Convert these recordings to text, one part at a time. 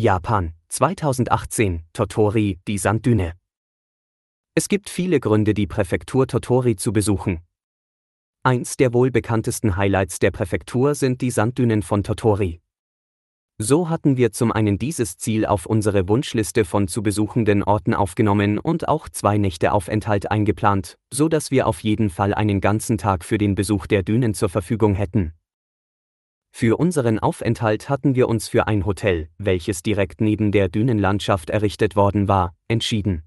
Japan, 2018, Tottori, die Sanddüne. Es gibt viele Gründe, die Präfektur Tottori zu besuchen. Eins der wohl bekanntesten Highlights der Präfektur sind die Sanddünen von Tottori. So hatten wir zum einen dieses Ziel auf unsere Wunschliste von zu besuchenden Orten aufgenommen und auch 2 Nächte Aufenthalt eingeplant, so dass wir auf jeden Fall einen ganzen Tag für den Besuch der Dünen zur Verfügung hätten. Für unseren Aufenthalt hatten wir uns für ein Hotel, welches direkt neben der Dünenlandschaft errichtet worden war, entschieden.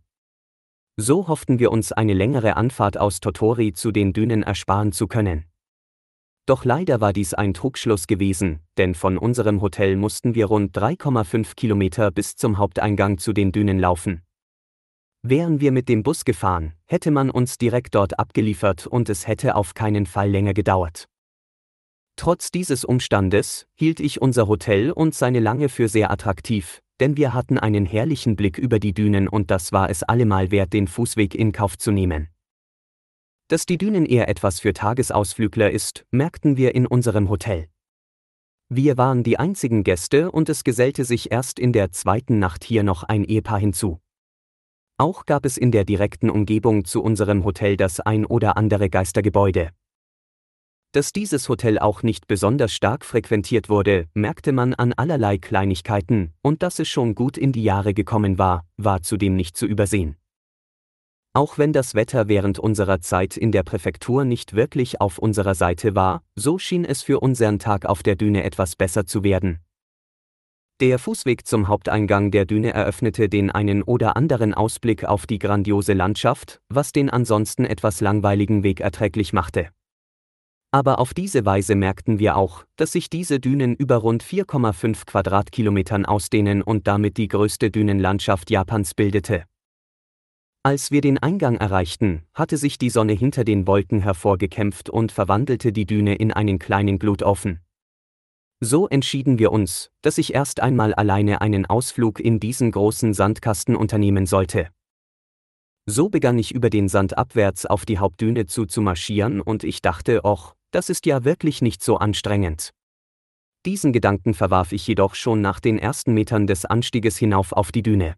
So hofften wir uns eine längere Anfahrt aus Tottori zu den Dünen ersparen zu können. Doch leider war dies ein Trugschluss gewesen, denn von unserem Hotel mussten wir rund 3,5 Kilometer bis zum Haupteingang zu den Dünen laufen. Wären wir mit dem Bus gefahren, hätte man uns direkt dort abgeliefert und es hätte auf keinen Fall länger gedauert. Trotz dieses Umstandes hielt ich unser Hotel und seine Lage für sehr attraktiv, denn wir hatten einen herrlichen Blick über die Dünen und das war es allemal wert, den Fußweg in Kauf zu nehmen. Dass die Dünen eher etwas für Tagesausflügler ist, merkten wir in unserem Hotel. Wir waren die einzigen Gäste und es gesellte sich erst in der 2. Nacht hier noch ein Ehepaar hinzu. Auch gab es in der direkten Umgebung zu unserem Hotel das ein oder andere Geistergebäude. Dass dieses Hotel auch nicht besonders stark frequentiert wurde, merkte man an allerlei Kleinigkeiten, und dass es schon gut in die Jahre gekommen war, war zudem nicht zu übersehen. Auch wenn das Wetter während unserer Zeit in der Präfektur nicht wirklich auf unserer Seite war, so schien es für unseren Tag auf der Düne etwas besser zu werden. Der Fußweg zum Haupteingang der Düne eröffnete den einen oder anderen Ausblick auf die grandiose Landschaft, was den ansonsten etwas langweiligen Weg erträglich machte. Aber auf diese Weise merkten wir auch, dass sich diese Dünen über rund 4,5 Quadratkilometern ausdehnen und damit die größte Dünenlandschaft Japans bildete. Als wir den Eingang erreichten, hatte sich die Sonne hinter den Wolken hervorgekämpft und verwandelte die Düne in einen kleinen Glutofen. So entschieden wir uns, dass ich erst einmal alleine einen Ausflug in diesen großen Sandkasten unternehmen sollte. So begann ich über den Sand abwärts auf die Hauptdüne zu marschieren und ich dachte, och, das ist ja wirklich nicht so anstrengend. Diesen Gedanken verwarf ich jedoch schon nach den ersten Metern des Anstieges hinauf auf die Düne.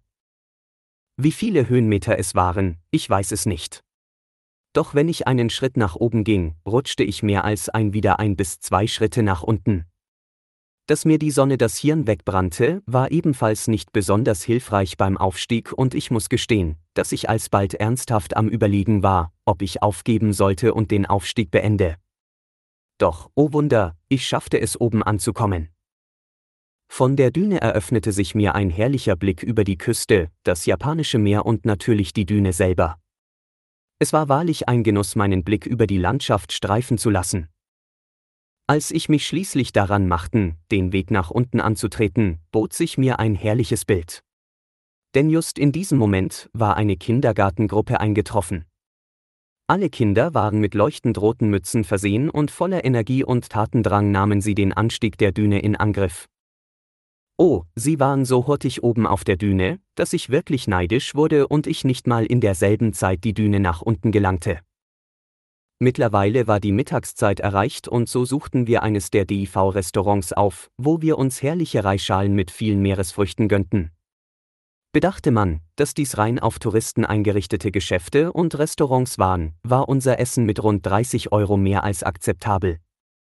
Wie viele Höhenmeter es waren, ich weiß es nicht. Doch wenn ich einen Schritt nach oben ging, rutschte ich mehr als wieder 1 bis 2 Schritte nach unten. Dass mir die Sonne das Hirn wegbrannte, war ebenfalls nicht besonders hilfreich beim Aufstieg und ich muss gestehen, dass ich alsbald ernsthaft am Überlegen war, ob ich aufgeben sollte und den Aufstieg beende. Doch, oh Wunder, ich schaffte es oben anzukommen. Von der Düne eröffnete sich mir ein herrlicher Blick über die Küste, das japanische Meer und natürlich die Düne selber. Es war wahrlich ein Genuss, meinen Blick über die Landschaft streifen zu lassen. Als ich mich schließlich daran machte, den Weg nach unten anzutreten, bot sich mir ein herrliches Bild. Denn just in diesem Moment war eine Kindergartengruppe eingetroffen. Alle Kinder waren mit leuchtend roten Mützen versehen und voller Energie und Tatendrang nahmen sie den Anstieg der Düne in Angriff. Oh, sie waren so hurtig oben auf der Düne, dass ich wirklich neidisch wurde und ich nicht mal in derselben Zeit die Düne nach unten gelangte. Mittlerweile war die Mittagszeit erreicht und so suchten wir eines der DIV-Restaurants auf, wo wir uns herrliche Reisschalen mit vielen Meeresfrüchten gönnten. Bedachte man, dass dies rein auf Touristen eingerichtete Geschäfte und Restaurants waren, war unser Essen mit rund 30 € mehr als akzeptabel.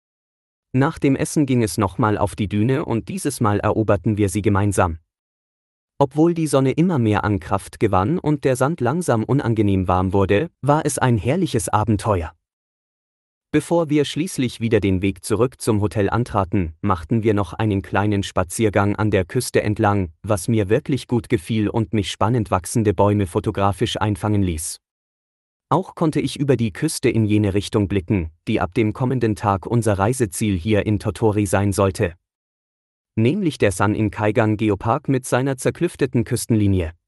Nach dem Essen ging es nochmal auf die Düne und dieses Mal eroberten wir sie gemeinsam. Obwohl die Sonne immer mehr an Kraft gewann und der Sand langsam unangenehm warm wurde, war es ein herrliches Abenteuer. Bevor wir schließlich wieder den Weg zurück zum Hotel antraten, machten wir noch einen kleinen Spaziergang an der Küste entlang, was mir wirklich gut gefiel und mich spannend wachsende Bäume fotografisch einfangen ließ. Auch konnte ich über die Küste in jene Richtung blicken, die ab dem kommenden Tag unser Reiseziel hier in Tottori sein sollte. Nämlich der San-In-Kaigan Geopark mit seiner zerklüfteten Küstenlinie.